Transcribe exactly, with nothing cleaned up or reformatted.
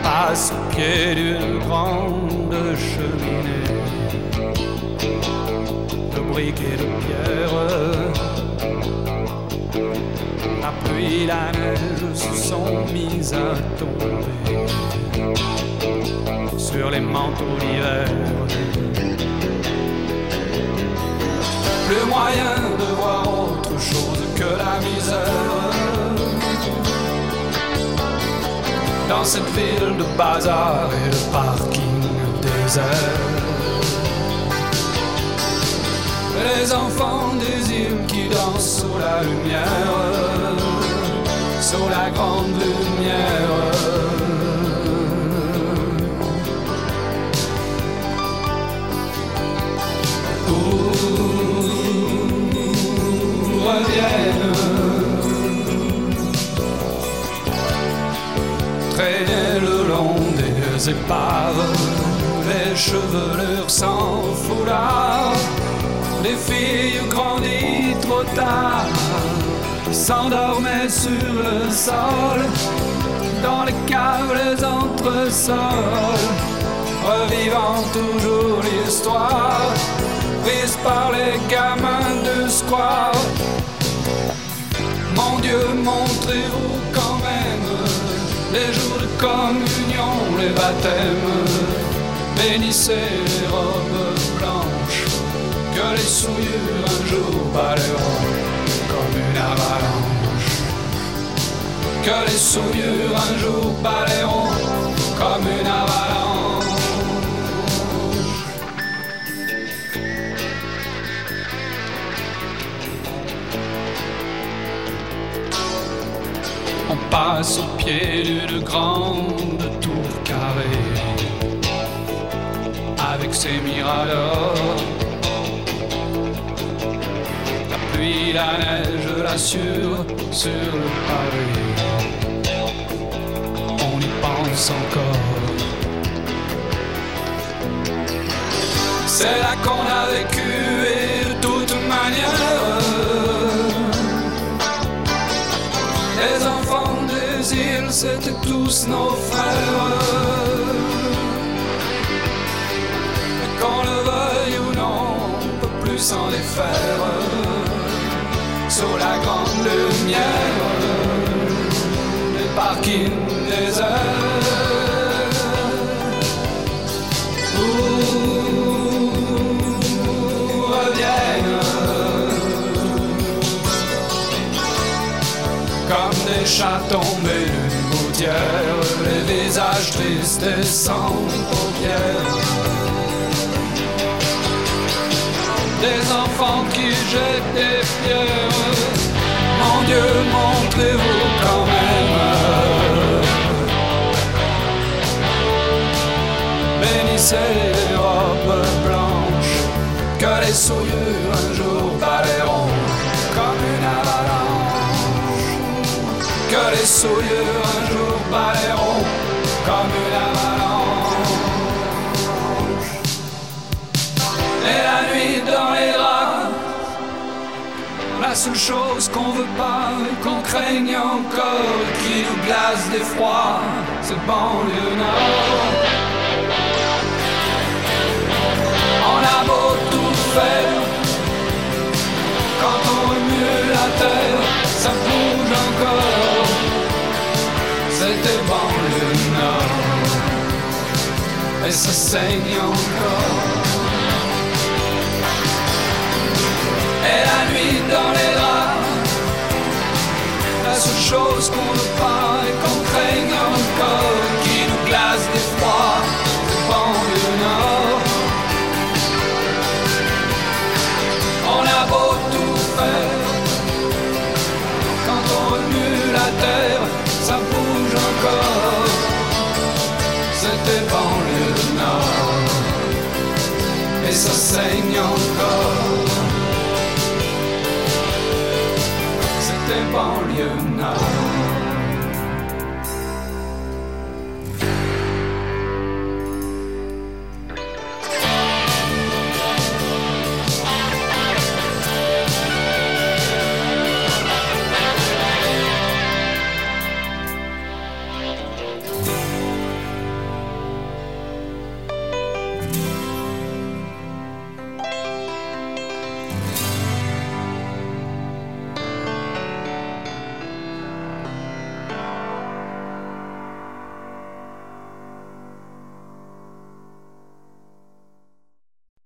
passe au pied d'une grande cheminée de briques et de pierres. La pluie et la neige se sont mises à tomber sur les manteaux d'hiver. Plus moyen de voir autre chose que la misère dans cette ville de bazar et de parking désert. Les enfants des îles qui dansent sous la lumière, sous la grande lumière. Où reviennent traîner le long des épaves, les chevelures sans foulard, les filles grandies trop tard s'endormaient sur le sol, dans les caves, les entresols, revivant toujours l'histoire prise par les gamins du square. Mon Dieu, montrez-vous quand même les jours de communion, les baptêmes, bénissez les robes blanches que les souillures un jour balayeront comme une avalanche, que les souillures un jour balayeront comme une avalanche. On passe au pied d'une grande tour carrée avec ses miradors. La pluie, la neige, l'assure sur le pavé. On y pense encore. C'est là qu'on a vécu et de toute manière les enfants des îles, c'étaient tous nos frères. Et qu'on le veuille ou non, on peut plus s'en défaire. Sous la grande lumière, les parkings déserts. Où reviennent comme des chats tombés d'une gouttière, les visages tristes et sans paupières, des enfants qui jettent des pierres. Mon Dieu, montrez-vous quand même, bénissez les robes blanches que les souillures un jour balayeront comme une avalanche, que les souillures un jour balayeront comme une avalanche. Et la nuit dans les draps, la seule chose qu'on veut pas et qu'on craigne encore, qui nous glace d'effroi, c'est le banlieue nord. On a beau tout faire, quand on remue la terre, ça bouge encore. C'était banlieue nord, et ça saigne encore. Et la nuit dans les draps, la seule chose qu'on veut pas et qu'on craigne encore, qui nous glace d'effroi, c'est banlieue nord. On a beau tout faire, quand on remue la terre, ça bouge encore. C'était banlieue nord, et ça saigne encore. C'était banlieue nord.